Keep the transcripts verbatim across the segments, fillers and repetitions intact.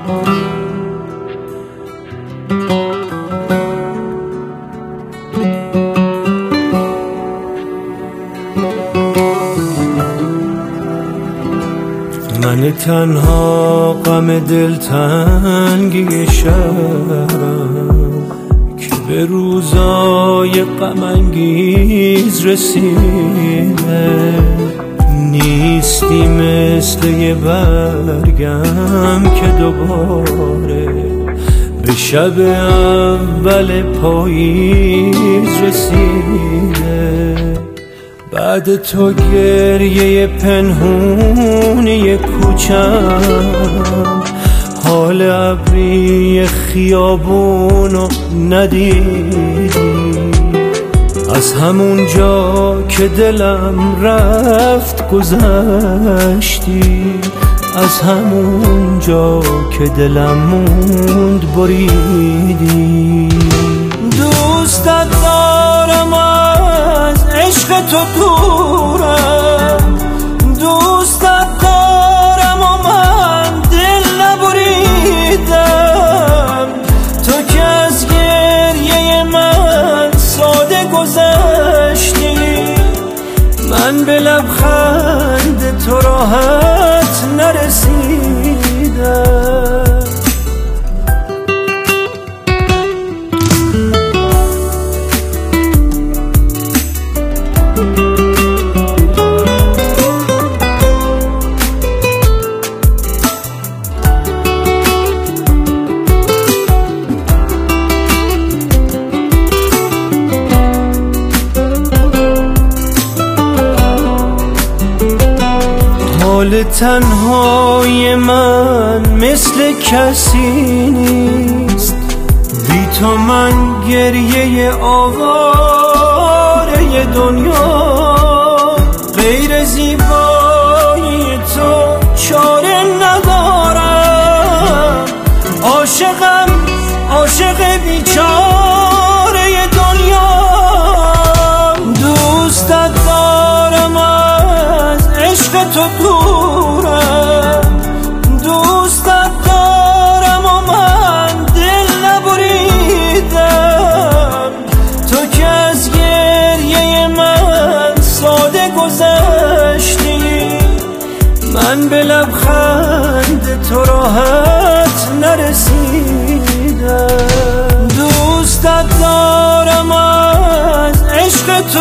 من تنها غم دلتنگی شبم که به روزای غم انگیز رسیده، نیستی مثل یه برگم که دوباره به شب اول پاییز رسیده. بعد تو گریه پنهونی کوچم، حال ابری خیابونو ندیدی. از همون جا که دلم رفت گذشتی، از همون جا که دلم موند بریدی. دوستت دارم از عشق تو دورم، دوستت دارم و من دل نبریدم. تو که از گریه من ساده گذشتی، من به لبخند تو راحت نرسیدم. حال تنهای من مثل کسی نیست، بی تو من گریه آواره دنیا. غیر زیبایی تو چاره ندارم، عاشقم عاشق بیچاره دنیا. دوستت دارم از عشق تو دورم، دوستت دارم و من دل نبریدم. تو که از گریه من ساده گذشتی، من به لبخند تو راحت نرسیدم. دوستت دارم از عشق تو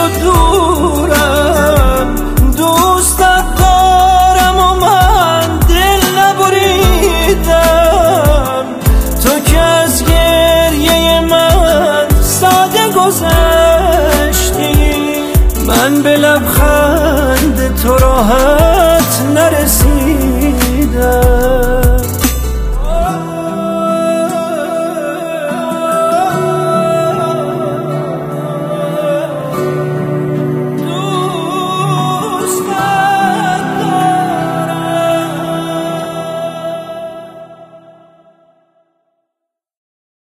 دورم، دوستت دارم و من دل نبریدم. تو که از گریه من ساده گذشتی، من به لبخند تو راحت نرسیدم.